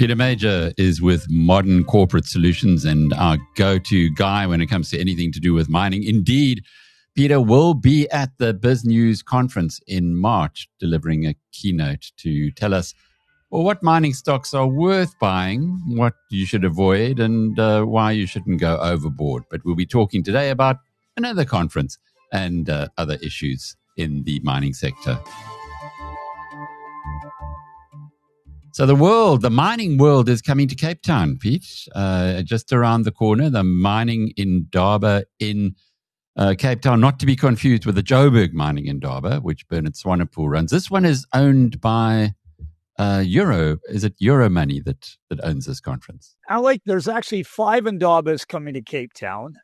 Peter Major is with Modern Corporate Solutions and our go-to guy when it comes to anything to do with mining. Indeed, Peter will be at the BizNews conference in March, delivering a keynote to tell us what mining stocks are worth buying, what you should avoid, and why you shouldn't go overboard. But we'll be talking today about another conference and other issues in the mining sector. So the mining world is coming to Cape Town, Pete, just around the corner. The Mining Indaba in Cape Town, not to be confused with the Joburg Mining Indaba, which Bernard Swanepoel runs. This one is owned by Euro. Is it Euromoney that owns this conference? Alec, there's actually 5 Indabas coming to Cape Town.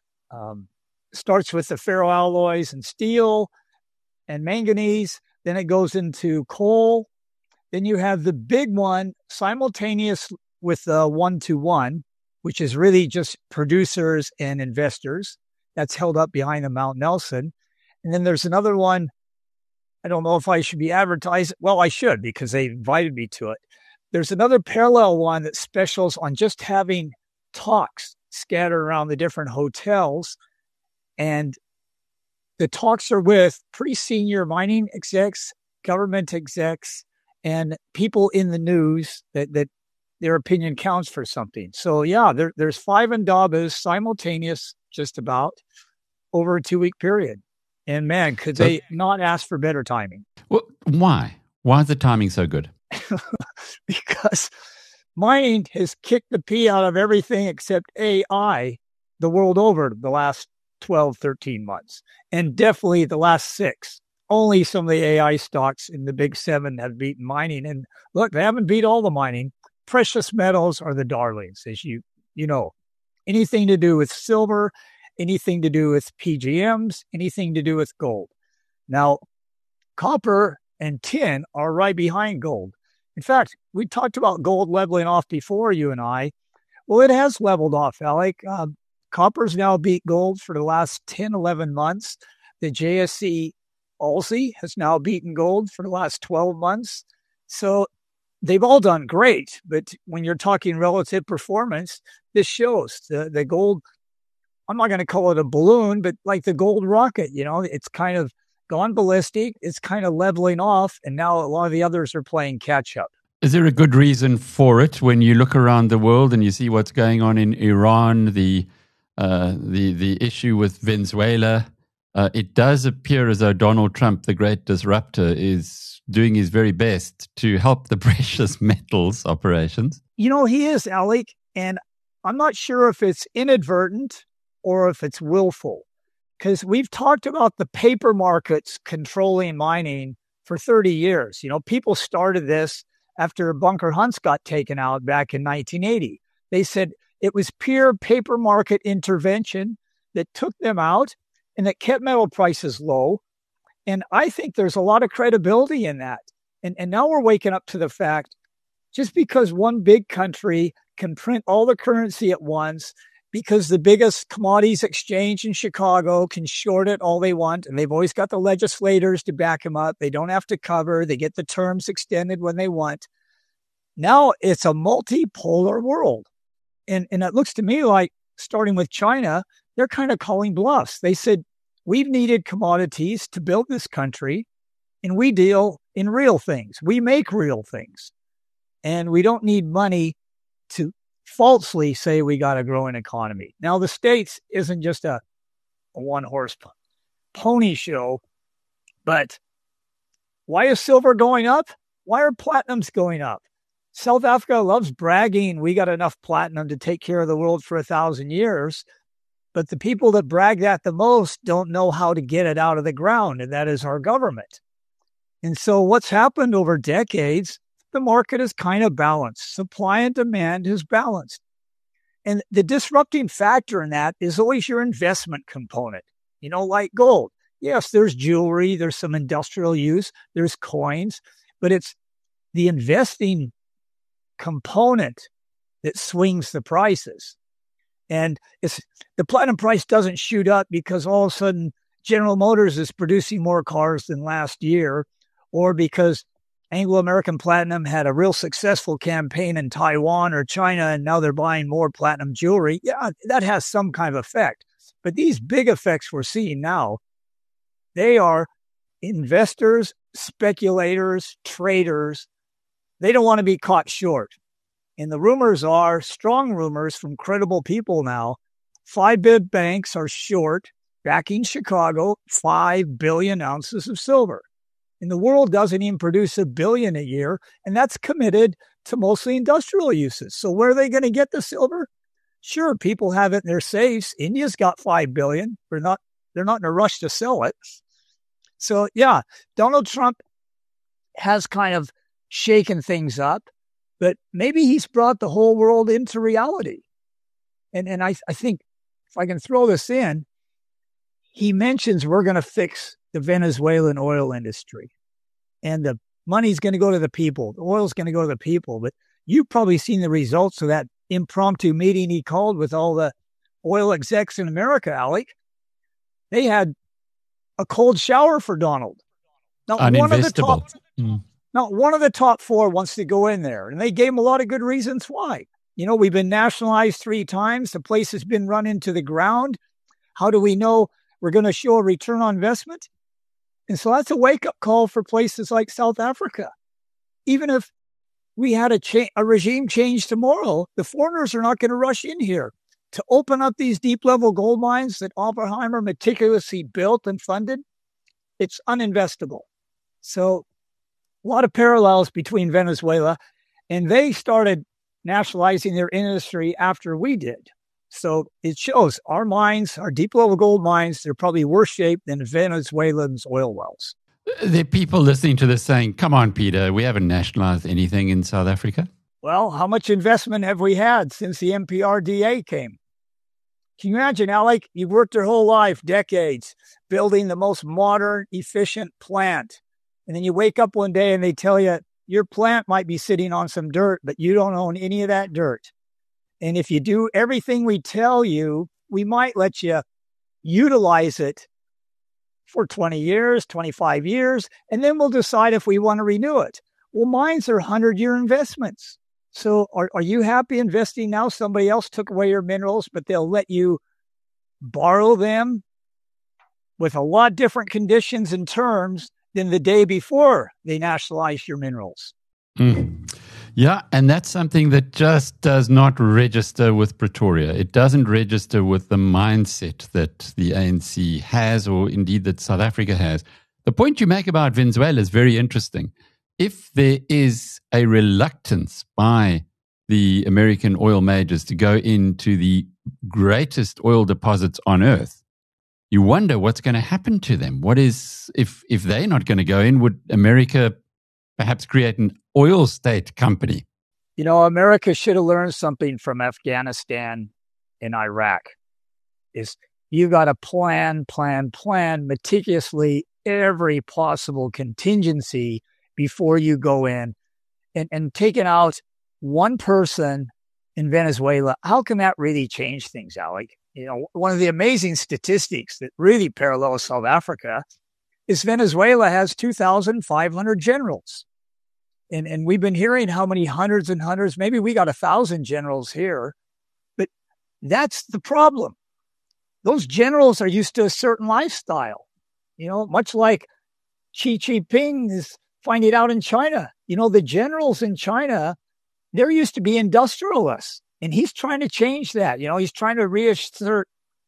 Starts with the ferroalloys and steel and manganese. Then it goes into coal. Then you have the big one simultaneous with the 1-to-1, which is really just producers and investors. That's held up behind the Mount Nelson. And then there's another one. I don't know if I should be advertising. Well, I should because they invited me to it. There's another parallel one that specials on just having talks scattered around the different hotels. And the talks are with pretty senior mining execs, government execs, and people in the news that their opinion counts for something. So yeah, there's 5 Indabas simultaneous, just about, over a 2-week period. And man, could they not ask for better timing? Well, why? Why is the timing so good? Because mining has kicked the pee out of everything except AI the world over the last 12, 13 months. And definitely the last 6. Only some of the AI stocks in the big 7 have beaten mining. And look, they haven't beat all the mining. Precious metals are the darlings, as you know. Anything to do with silver, anything to do with PGMs, anything to do with gold. Now, copper and tin are right behind gold. In fact, we talked about gold leveling off before, you and I. Well, it has leveled off, Alec. Copper's now beat gold for the last 10, 11 months. The JSE Aussie has now beaten gold for the last 12 months. So they've all done great. But when you're talking relative performance, this shows the gold. I'm not going to call it a balloon, but like the gold rocket, it's kind of gone ballistic. It's kind of leveling off. And now a lot of the others are playing catch up. Is there a good reason for it when you look around the world and you see what's going on in Iran, the issue with Venezuela? It does appear as though Donald Trump, the great disruptor, is doing his very best to help the precious metals operations. He is, Alec, and I'm not sure if it's inadvertent or if it's willful, because we've talked about the paper markets controlling mining for 30 years. People started this after Bunker Hunts got taken out back in 1980. They said it was pure paper market intervention that took them out and that kept metal prices low. And I think there's a lot of credibility in that. And now we're waking up to the fact, just because one big country can print all the currency at once, because the biggest commodities exchange in Chicago can short it all they want, and they've always got the legislators to back them up. They don't have to cover. They get the terms extended when they want. Now it's a multipolar world. And it looks to me like, starting with China, they're kind of calling bluffs. They said, we've needed commodities to build this country, and we deal in real things. We make real things. And we don't need money to falsely say we got a growing economy. Now, the States isn't just a one-horse pony show, but why is silver going up? Why are platinums going up? South Africa loves bragging, we got enough platinum to take care of the world for 1,000 years. But the people that brag that the most don't know how to get it out of the ground, and that is our government. And so what's happened over decades, the market is kind of balanced. Supply and demand is balanced. And the disrupting factor in that is always your investment component, like gold. Yes, there's jewelry, there's some industrial use, there's coins, but it's the investing component that swings the prices. And the platinum price doesn't shoot up because all of a sudden General Motors is producing more cars than last year, or because Anglo-American Platinum had a real successful campaign in Taiwan or China, and now they're buying more platinum jewelry. Yeah, that has some kind of effect. But these big effects we're seeing now, they are investors, speculators, traders. They don't want to be caught short. And the rumors are, strong rumors from credible people now, 5 big banks are short, backing Chicago, 5 billion ounces of silver. And the world doesn't even produce 1 billion a year, and that's committed to mostly industrial uses. So where are they going to get the silver? Sure, people have it in their safes. India's got 5 billion. They're not in a rush to sell it. So yeah, Donald Trump has kind of shaken things up, but maybe he's brought the whole world into reality. And I think if I can throw this in, he mentions we're going to fix the Venezuelan oil industry, and the money's going to go to the people. The oil's going to go to the people. But you've probably seen the results of that impromptu meeting he called with all the oil execs in America, Alec. They had a cold shower for Donald. Not one of the top 4 wants to go in there, and they gave him a lot of good reasons why. We've been nationalized 3 times. The place has been run into the ground. How do we know we're going to show a return on investment? And so that's a wake-up call for places like South Africa. Even if we had a regime change tomorrow, the foreigners are not going to rush in here to open up these deep-level gold mines that Oppenheimer meticulously built and funded. It's uninvestable. So a lot of parallels between Venezuela, and they started nationalizing their industry after we did. So it shows our mines, our deep-level gold mines, they're probably worse shape than Venezuelans' oil wells. There are people listening to this saying, come on, Peter, we haven't nationalized anything in South Africa. Well, how much investment have we had since the MPRDA came? Can you imagine, Alec? You've worked your whole life, decades, building the most modern, efficient plant. And then you wake up one day and they tell you your plant might be sitting on some dirt, but you don't own any of that dirt. And if you do everything we tell you, we might let you utilize it for 20 years, 25 years, and then we'll decide if we want to renew it. Well, mines are 100-year investments. So are you happy investing now? Somebody else took away your minerals, but they'll let you borrow them with a lot different conditions and terms than the day before they nationalized your minerals. Yeah, and that's something that just does not register with Pretoria. It doesn't register with the mindset that the ANC has, or indeed that South Africa has. The point you make about Venezuela is very interesting. If there is a reluctance by the American oil majors to go into the greatest oil deposits on earth, you wonder what's going to happen to them. What is, if they're not going to go in, would America perhaps create an oil state company? America should have learned something from Afghanistan and Iraq. Is you got to plan meticulously every possible contingency before you go in. And taking out one person in Venezuela, how can that really change things, Alec? One of the amazing statistics that really parallels South Africa is Venezuela has 2,500 generals. And we've been hearing how many hundreds and hundreds, maybe we got 1,000 generals here, but that's the problem. Those generals are used to a certain lifestyle, much like Xi Jinping is finding out in China. The generals in China, they're used to be industrialists, and he's trying to change that. He's trying to reassert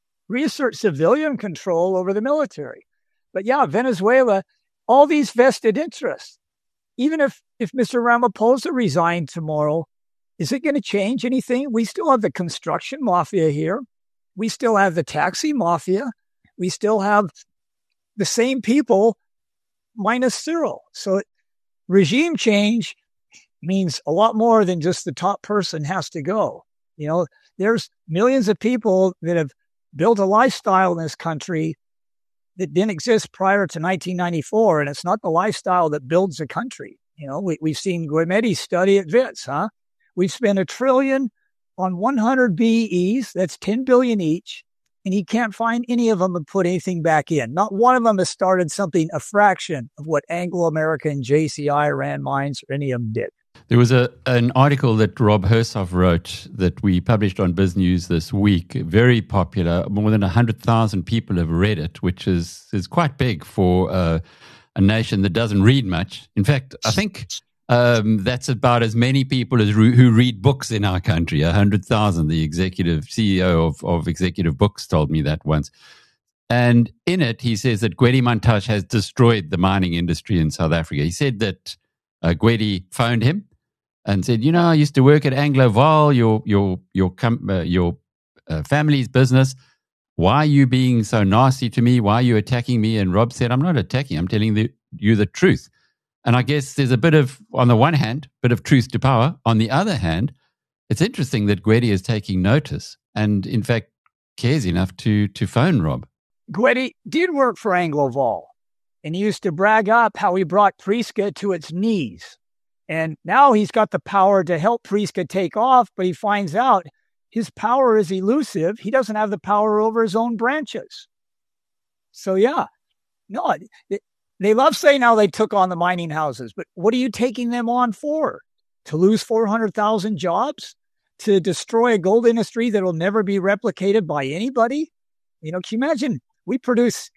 civilian control over the military. But yeah, Venezuela, all these vested interests. Even if Mr. Ramaphosa resigned tomorrow, is it going to change anything? We still have the construction mafia here. We still have the taxi mafia. We still have the same people minus Cyril. So regime change means a lot more than just the top person has to go. There's millions of people that have built a lifestyle in this country that didn't exist prior to 1994, and it's not the lifestyle that builds a country. We've seen Guimetti's study at WITS, huh? We've spent $1 trillion on 100 BEs, that's 10 billion each, and he can't find any of them to put anything back in. Not one of them has started something a fraction of what Anglo American, JCI, Rand Mines, or any of them did. There was an article that Rob Hersov wrote that we published on BizNews this week, very popular. More than 100,000 people have read it, which is quite big for a nation that doesn't read much. In fact, I think that's about as many people as who read books in our country, 100,000. The executive CEO of Executive Books told me that once. And in it, he says that Gwede Mantashe has destroyed the mining industry in South Africa. He said that Gwede phoned him and said, I used to work at Anglo Val, your family's business. Why are you being so nasty to me? Why are you attacking me? And Rob said, I'm not attacking. I'm telling you the truth. And I guess there's a bit of, on the one hand, bit of truth to power. On the other hand, it's interesting that Gwede is taking notice and, in fact, cares enough to phone Rob. Gwede did work for Anglo Val, and he used to brag up how he brought Prieska to its knees. And now he's got the power to help Prieska take off, but he finds out his power is elusive. He doesn't have the power over his own branches. So, they love saying how they took on the mining houses, but what are you taking them on for? To lose 400,000 jobs? To destroy a gold industry that will never be replicated by anybody? Can you imagine? We produce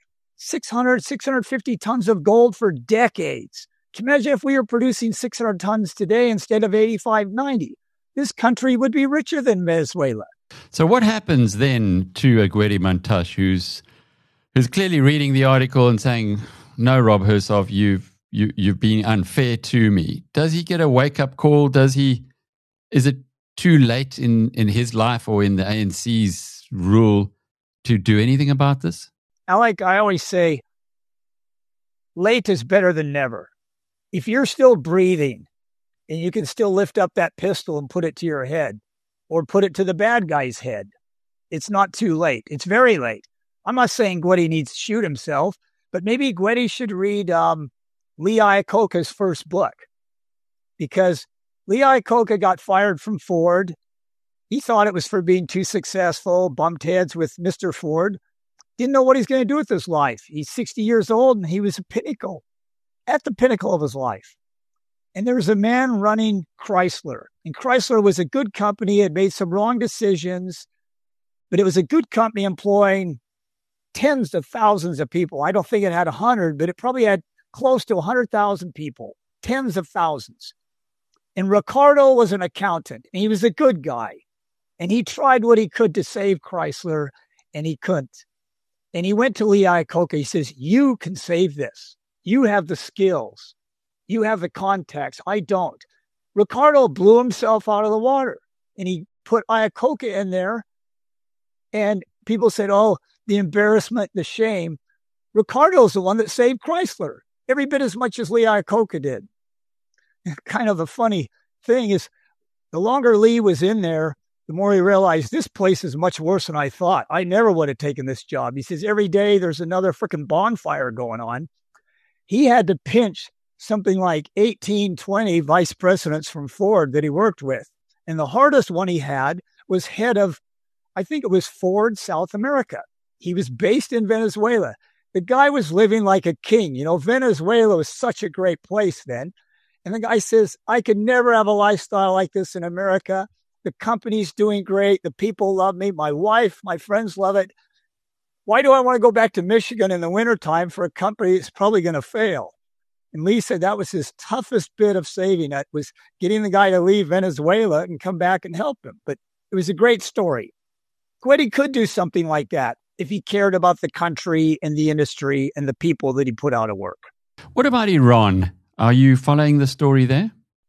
650 tons of gold for decades. Can you imagine if we were producing 600 tons today instead of 85, 90? This country would be richer than Venezuela. So what happens then to Gwede Mantashe, who's clearly reading the article and saying, no, Rob Hersov, you've been unfair to me. Does he get a wake-up call? Is it too late in his life or in the ANC's rule to do anything about this? I always say, late is better than never. If you're still breathing and you can still lift up that pistol and put it to your head or put it to the bad guy's head, it's not too late. It's very late. I'm not saying Gwede needs to shoot himself, but maybe Gwede should read Lee Iacocca's first book, because Lee Iacocca got fired from Ford. He thought it was for being too successful, bumped heads with Mr. Ford, didn't know what he's going to do with his life. He's 60 years old and he was at the pinnacle of his life. And there was a man running Chrysler, and Chrysler was a good company. It made some wrong decisions, but it was a good company employing tens of thousands of people. I don't think it had 100, but it probably had close to 100,000 people, tens of thousands. And Ricardo was an accountant, and he was a good guy. And he tried what he could to save Chrysler, and he couldn't. And he went to Lee Iacocca. He says, you can save this. You have the skills. You have the contacts. I don't. Ricardo blew himself out of the water, and he put Iacocca in there. And people said, oh, the embarrassment, the shame. Ricardo's the one that saved Chrysler, every bit as much as Lee Iacocca did. Kind of a funny thing is, the longer Lee was in there, the more he realized this place is much worse than I thought. I never would have taken this job. He says, every day there's another freaking bonfire going on. He had to pinch something like 18, 20 vice presidents from Ford that he worked with. And the hardest one he had was head of, I think it was Ford South America. He was based in Venezuela. The guy was living like a king. Venezuela was such a great place then. And the guy says, I could never have a lifestyle like this in America. The company's doing great. The people love me. My wife, my friends love it. Why do I want to go back to Michigan in the wintertime for a company that's probably going to fail? And Lee said that was his toughest bit of saving. That was getting the guy to leave Venezuela and come back and help him. But it was a great story. Gwede could do something like that if he cared about the country and the industry and the people that he put out of work. What about Iran? Are you following the story there?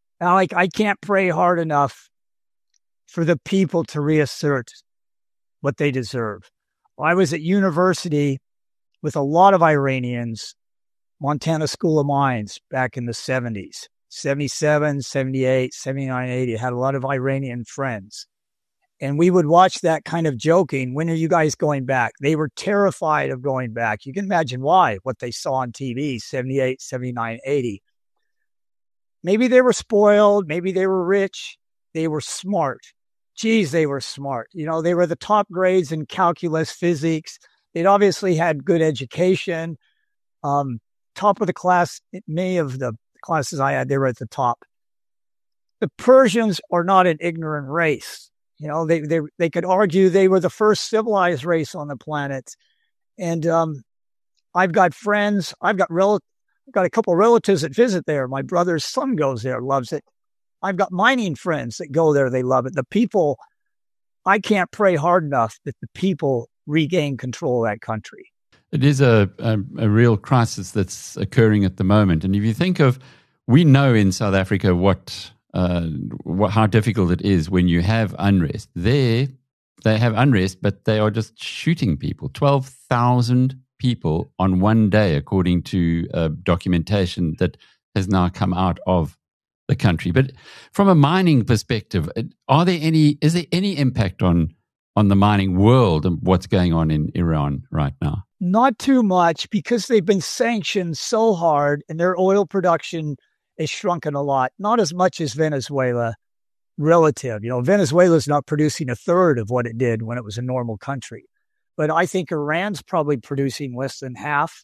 I can't pray hard enough for the people to reassert what they deserve. I was at university with a lot of Iranians, Montana School of Mines back in the 70s, 77, 78, 79, 80. I had a lot of Iranian friends. And we would watch that kind of joking. When are you guys going back? They were terrified of going back. You can imagine why, what they saw on TV, 78, 79, 80. Maybe they were spoiled. Maybe they were rich. They were smart. Geez, they were smart. They were the top grades in calculus, physics. They'd obviously had good education. Top of the class, many of the classes I had, they were at the top. The Persians are not an ignorant race. They could argue they were the first civilized race on the planet. And I've got friends. I've got a couple of relatives that visit there. My brother's son goes there, loves it. I've got mining friends that go there. They love it. The people, I can't pray hard enough that the people regain control of that country. It is a real crisis that's occurring at the moment. And if you think of, we know in South Africa how difficult it is when you have unrest. They have unrest, but they are just shooting people. 12,000 people on one day, according to documentation that has now come out of the country. But from a mining perspective, is there any impact on the mining world and what's going on in Iran right now? Not too much, because they've been sanctioned so hard and their oil production is shrunken a lot. Not as much as Venezuela relative. Venezuela's not producing a third of what it did when it was a normal country. But I think Iran's probably producing less than half.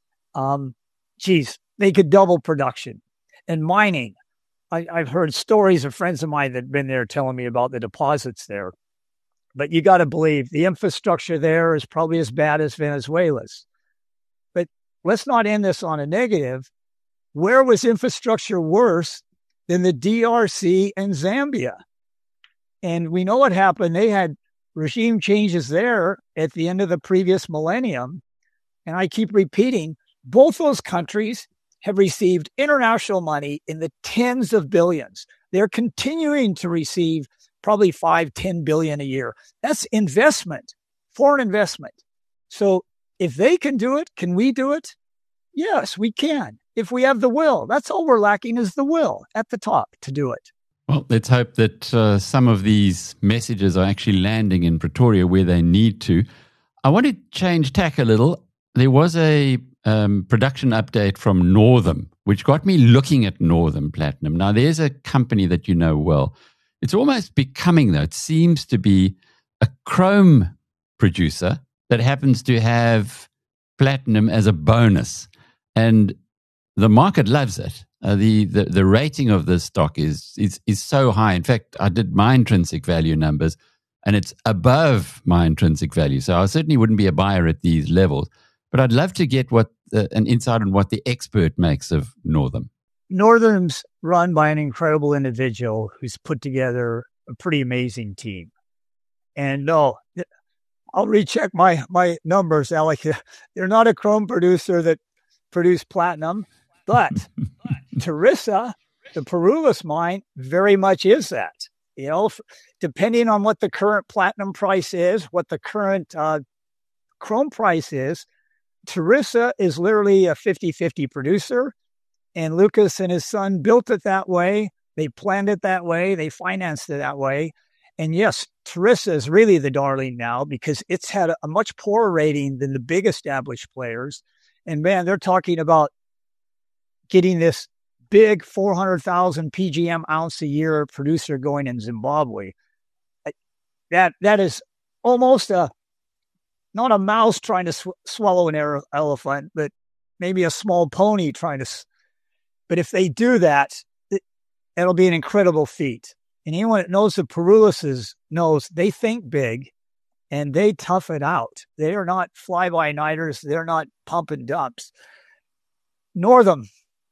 They could double production. And mining, I've heard stories of friends of mine that have been there telling me about the deposits there. But you got to believe the infrastructure there is probably as bad as Venezuela's. But let's not end this on a negative. Where was infrastructure worse than the DRC and Zambia? And we know what happened. They had regime changes there at the end of the previous millennium. And I keep repeating, both those countries have received international money in the tens of billions. They're continuing to receive probably 5-10 billion a year. That's investment, foreign investment. So if they can do it, can we do it? Yes, we can. If we have the will. That's all we're lacking, is the will at the top to do it. Well, let's hope that some of these messages are actually landing in Pretoria where they need to. I want to change tack a little. There was a production update from Northam, which got me looking at Northam Platinum. Now, there's a company that you know well. It's almost becoming, though, it seems to be a chrome producer that happens to have platinum as a bonus. And the market loves it. The rating of this stock is so high. In fact, I did my intrinsic value numbers, and it's above my intrinsic value. So I certainly wouldn't be a buyer at these levels. But I'd love to get an insight on what the expert makes of Northam. Northam's run by an incredible individual who's put together a pretty amazing team. And no, I'll recheck my numbers, Alec. They're not a chrome producer that produced platinum, but Tharisa, the Perulis mine, very much is that. Depending on what the current platinum price is, what the current chrome price is, Tharisa is literally a 50-50 producer. And Lucas and his son built it that way. They planned it that way. They financed it that way. And yes, Tharisa is really the darling now because it's had a much poorer rating than the big established players. And man, they're talking about getting this big 400,000 PGM ounce a year producer going in Zimbabwe. That is almost not a mouse trying to swallow an elephant, but maybe a small pony trying to. But if they do that, it'll be an incredible feat. And anyone that knows the Perulises knows they think big and they tough it out. They are not fly-by-nighters. They're not pump and dumps. Northam,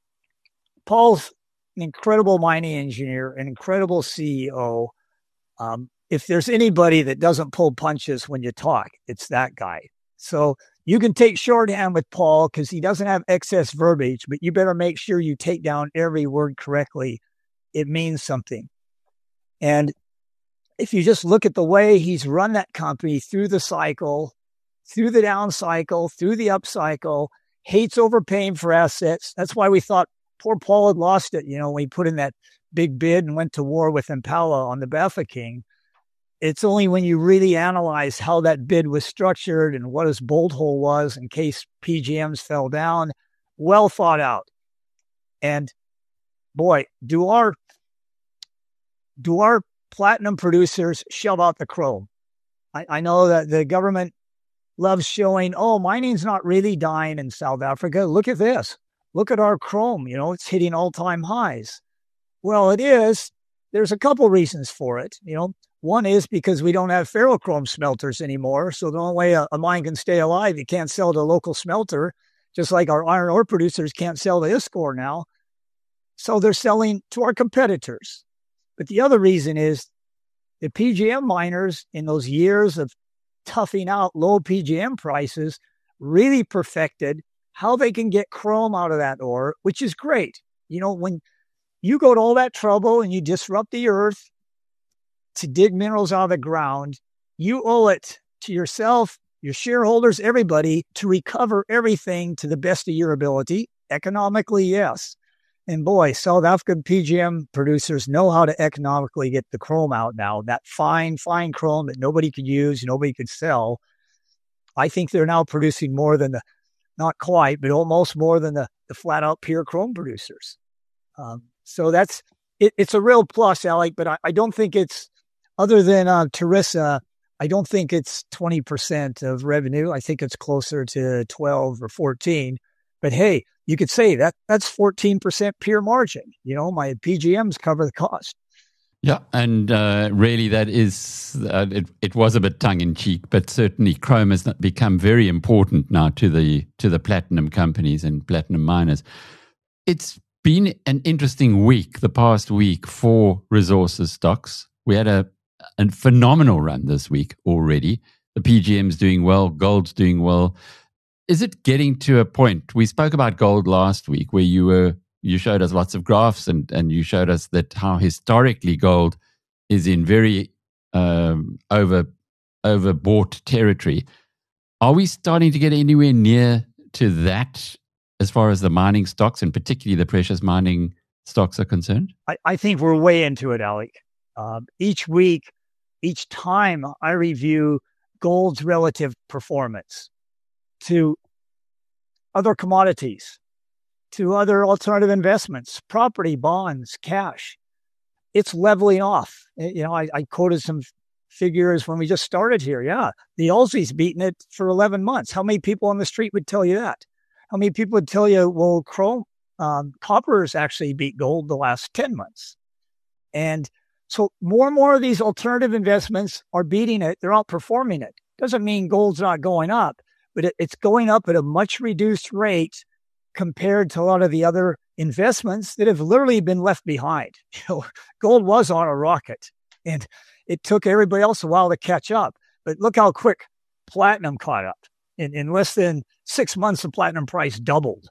Paul's an incredible mining engineer, an incredible CEO. If there's anybody that doesn't pull punches when you talk, it's that guy. So you can take shorthand with Paul because he doesn't have excess verbiage, but you better make sure you take down every word correctly. It means something. And if you just look at the way he's run that company through the cycle, through the down cycle, through the up cycle, hates overpaying for assets. That's why we thought poor Paul had lost it, when he put in that big bid and went to war with Impala on the Bafokeng. It's only when you really analyze how that bid was structured and what his bolt hole was in case PGMs fell down, well thought out. And boy, do our platinum producers shove out the chrome. I know that the government loves showing, oh, mining's not really dying in South Africa. Look at this. Look at our chrome. It's hitting all-time highs. Well, it is. There's a couple reasons for it. One is because we don't have ferrochrome smelters anymore. So the only way a mine can stay alive, you can't sell to a local smelter, just like our iron ore producers can't sell to ISCOR now. So they're selling to our competitors. But the other reason is the PGM miners in those years of toughing out low PGM prices really perfected how they can get chrome out of that ore, which is great. When you go to all that trouble and you disrupt the earth to dig minerals out of the ground, you owe it to yourself, your shareholders, everybody, to recover everything to the best of your ability. Economically, yes. And boy, South African PGM producers know how to economically get the chrome out now. That fine chrome that nobody could use, nobody could sell. I think they're now producing more than not quite, but almost more than the flat out pure chrome producers. So that's it's a real plus, Alec, but I don't think it's, other than Teresa, I don't think it's 20% of revenue. I think it's closer to 12 or 14. But hey, you could say that's 14% pure margin. My PGMs cover the cost. Yeah, and really that is, it was a bit tongue-in-cheek, but certainly chrome has become very important now to the platinum companies and platinum miners. It's been an interesting week, the past week, for resources stocks. We had a phenomenal run this week already. The PGM's doing well, gold's doing well. Is it getting to a point? We spoke about gold last week where you showed us lots of graphs and you showed us that how historically gold is in very overbought territory. Are we starting to get anywhere near to that as far as the mining stocks and particularly the precious mining stocks are concerned? I think we're way into it, Alec. Each week, each time I review gold's relative performance to other commodities, to other alternative investments, property, bonds, cash, it's leveling off. I quoted some figures when we just started here. Yeah, the Aussie's beaten it for 11 months. How many people on the street would tell you that? How many people would tell you, well, copper has actually beat gold the last 10 months? And so more and more of these alternative investments are beating it. They're outperforming it. Doesn't mean gold's not going up, but it's going up at a much reduced rate compared to a lot of the other investments that have literally been left behind. Gold was on a rocket, and it took everybody else a while to catch up. But look how quick platinum caught up. In less than 6 months, the platinum price doubled.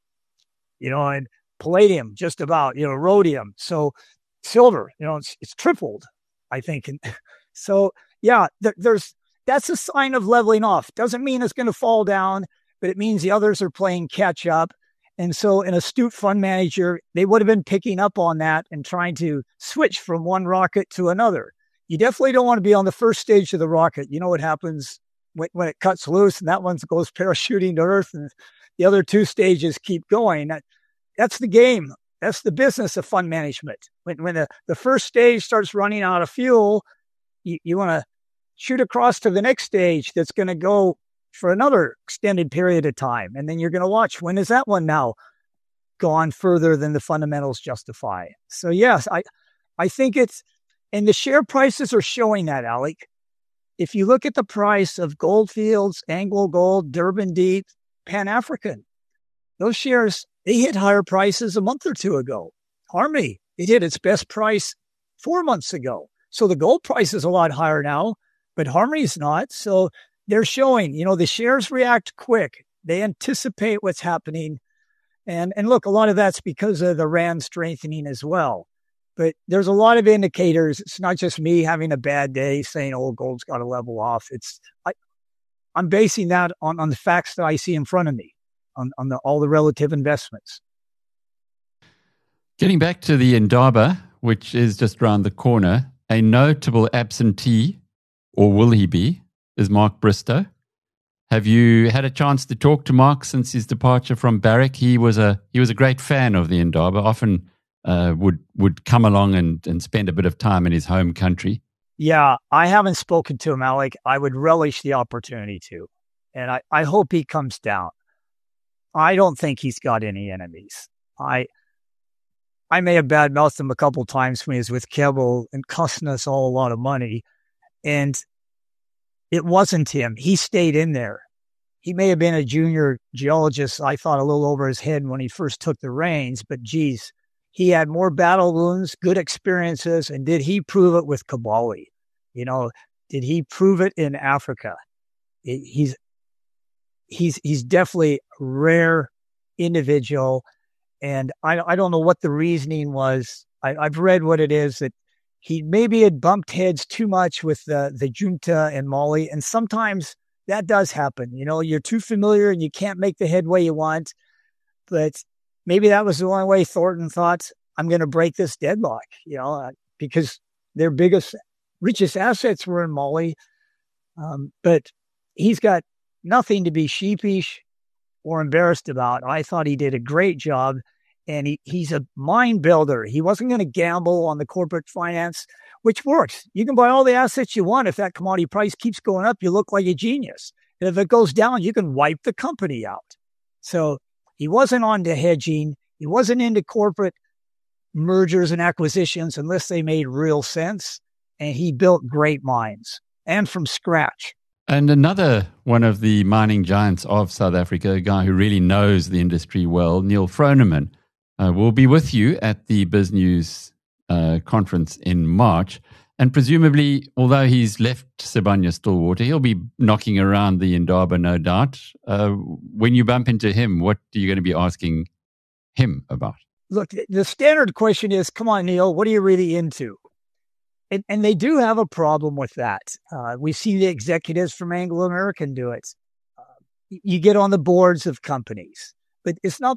And palladium just about, rhodium. So silver, it's tripled, I think. And so, yeah, that's a sign of leveling off. Doesn't mean it's going to fall down, but it means the others are playing catch up. And so an astute fund manager, they would have been picking up on that and trying to switch from one rocket to another. You definitely don't want to be on the first stage of the rocket. You know what happens when it cuts loose and that one goes parachuting to Earth and the other two stages keep going. That's the game. That's the business of fund management. When the first stage starts running out of fuel, you want to shoot across to the next stage that's going to go for another extended period of time. And then you're going to watch, when is that one now gone further than the fundamentals justify? So yes, I think and the share prices are showing that, Alec. If you look at the price of Gold Fields, Anglo Gold, Durban Deep, Pan African, those shares, they hit higher prices a month or two ago. Harmony, it hit its best price 4 months ago. So the gold price is a lot higher now, but Harmony's not. So they're showing, the shares react quick. They anticipate what's happening. And look, a lot of that's because of the Rand strengthening as well. But there's a lot of indicators. It's not just me having a bad day saying, oh, gold's got to level off. I'm basing that on the facts that I see in front of me, on all the relative investments. Getting back to the Indaba, which is just around the corner, a notable absentee, or will he be, is Mark Bristow. Have you had a chance to talk to Mark since his departure from Barrick? He was a great fan of the Indaba, often would come along and spend a bit of time in his home country? Yeah, I haven't spoken to him, Alec. I would relish the opportunity to. And I hope he comes down. I don't think he's got any enemies. I may have badmouthed him a couple times when he was with Keble and costing us all a lot of money. And it wasn't him. He stayed in there. He may have been a junior geologist, I thought, a little over his head when he first took the reins, but geez, he had more battle wounds, good experiences, and did he prove it with Kibali? Did he prove it in Africa? He's definitely a rare individual, and I don't know what the reasoning was. I've read what it is, that he maybe had bumped heads too much with the junta in Mali, and sometimes that does happen. You're too familiar and you can't make the headway you want. But maybe that was the only way Thornton thought, I'm going to break this deadlock, because their richest assets were in Mali. But he's got nothing to be sheepish or embarrassed about. I thought he did a great job, and he's a mind builder. He wasn't going to gamble on the corporate finance, which works. You can buy all the assets you want. If that commodity price keeps going up, you look like a genius. And if it goes down, you can wipe the company out. So he wasn't on to hedging. He wasn't into corporate mergers and acquisitions unless they made real sense. And he built great mines, and from scratch. And another one of the mining giants of South Africa, a guy who really knows the industry well, Neal Froneman, will be with you at the BizNews conference in March. And presumably, although he's left Sibanye-Stillwater, he'll be knocking around the Indaba, no doubt. When you bump into him, what are you going to be asking him about? Look, the standard question is, come on, Neal, what are you really into? And they do have a problem with that. We see the executives from Anglo American do it. You get on the boards of companies, but it's not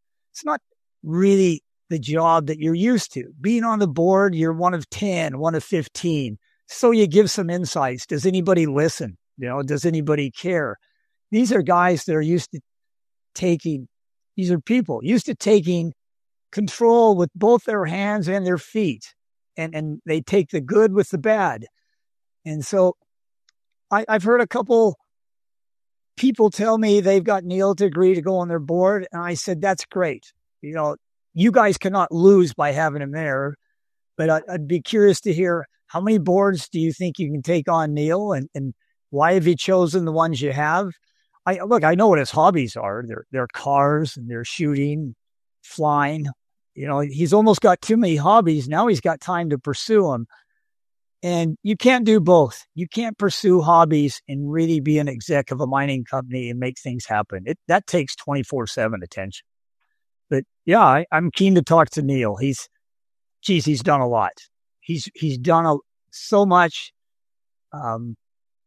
really the job that you're used to. Being on the board, you're one of 10, one of 15. So you give some insights. Does anybody listen? Does anybody care? These are guys that are used to taking control with both their hands and their feet. And they take the good with the bad. And so I've heard a couple people tell me they've got Neal to agree to go on their board. And I said, that's great. You guys cannot lose by having him there. But I'd be curious to hear, how many boards do you think you can take on, Neal? And why have you chosen the ones you have? I know what his hobbies are. They're cars, and they're shooting, flying. He's almost got too many hobbies. Now he's got time to pursue them. And you can't do both. You can't pursue hobbies and really be an exec of a mining company and make things happen. That takes 24/7 attention. But yeah, I'm keen to talk to Neal. He's done a lot. He's done so much, from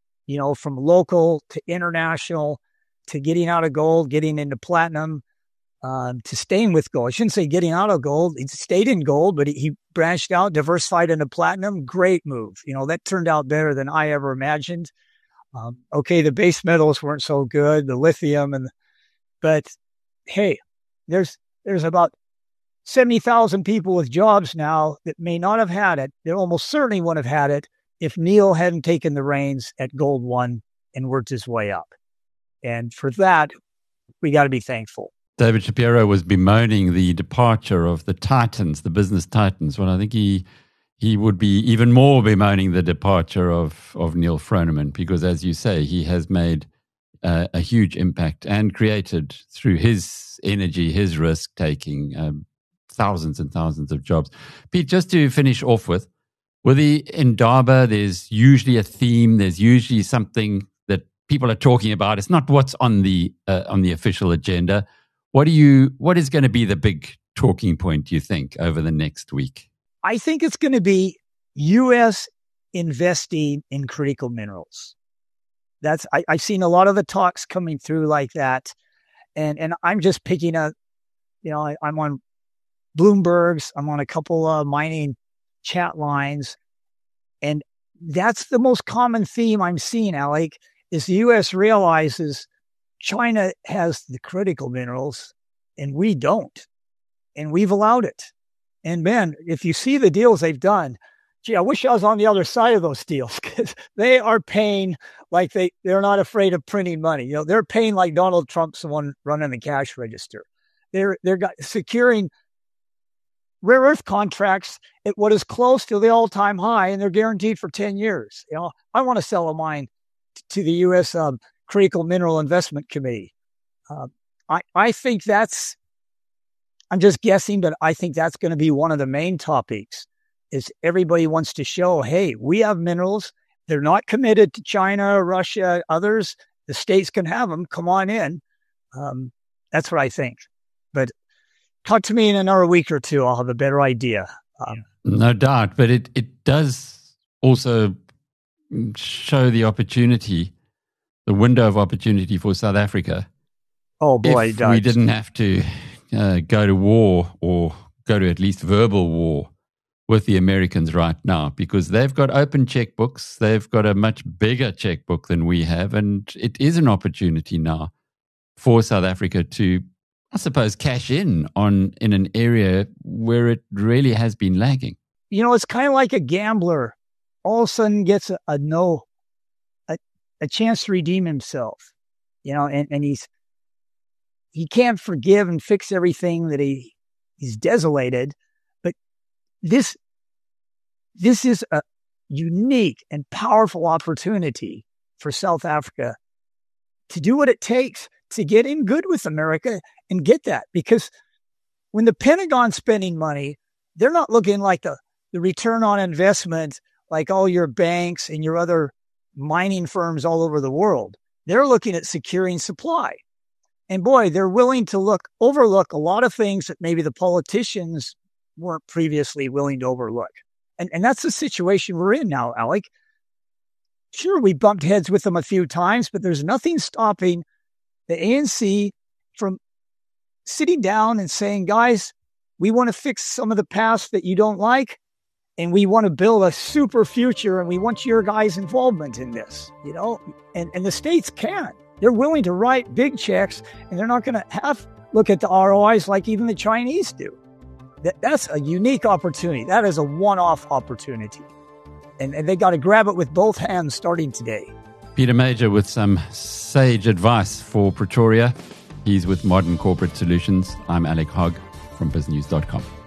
local to international to getting out of gold, getting into platinum, to staying with gold. I shouldn't say getting out of gold. He stayed in gold, but he branched out, diversified into platinum. Great move. That turned out better than I ever imagined. The base metals weren't so good, the lithium, but hey, there's about 70,000 people with jobs now that may not have had it. They almost certainly wouldn't have had it if Neal hadn't taken the reins at Gold One and worked his way up. And for that, we got to be thankful. David Shapiro was bemoaning the departure of the titans, the business titans. Well, I think he would be even more bemoaning the departure of Neal Froneman, because, as you say, he has made a huge impact and created, through his energy, his risk-taking, thousands and thousands of jobs. Pete, just to finish off with the Indaba, there's usually a theme. There's usually something that people are talking about. It's not what's on the official agenda. What is going to be the big talking point, do you think, over the next week? I think it's going to be U.S. investing in critical minerals. I've seen a lot of the talks coming through like that. And I'm just picking up, I'm on Bloomberg's, I'm on a couple of mining chat lines. And that's the most common theme I'm seeing, Alec, is the U.S. realizes China has the critical minerals and we don't. And we've allowed it. And man, if you see the deals they've done, gee, I wish I was on the other side of those deals because they are paying like they're not afraid of printing money. They're paying like Donald Trump's the one running the cash register. They're securing rare earth contracts at what is close to the all-time high, and they're guaranteed for 10 years. I want to sell a mine to the U.S. Critical Mineral Investment Committee. I think I'm just guessing, but I think that's going to be one of the main topics is everybody wants to show, hey, we have minerals. They're not committed to China, Russia, others. The states can have them. Come on in. That's what I think. But talk to me in another week or two. I'll have a better idea. No doubt. But it does also show the opportunity, the window of opportunity for South Africa. Oh, boy, if we didn't have to go to war or go to at least verbal war with the Americans right now, because they've got open checkbooks. They've got a much bigger checkbook than we have. And it is an opportunity now for South Africa to, I suppose, cash in an area where it really has been lagging. It's kind of like a gambler all of a sudden gets a chance to redeem himself, and he can't forgive and fix everything that he's desolated. But this is a unique and powerful opportunity for South Africa to do what it takes to get in good with America and get that. Because when the Pentagon's spending money, they're not looking like the return on investment like all your banks and your other mining firms all over the world. They're looking at securing supply. And boy, they're willing to overlook a lot of things that maybe the politicians weren't previously willing to overlook. And that's the situation we're in now, Alec. Sure, we bumped heads with them a few times, but there's nothing stopping the ANC from sitting down and saying, guys, we want to fix some of the past that you don't like, and we want to build a super future, and we want your guys' involvement in this, and the states can. They're willing to write big checks, and they're not going to look at the ROIs like even the Chinese do. That's a unique opportunity. That is a one-off opportunity. And they got to grab it with both hands starting today. Peter Major with some sage advice for Pretoria. He's with Modern Corporate Solutions. I'm Alec Hogg from BizNews.com.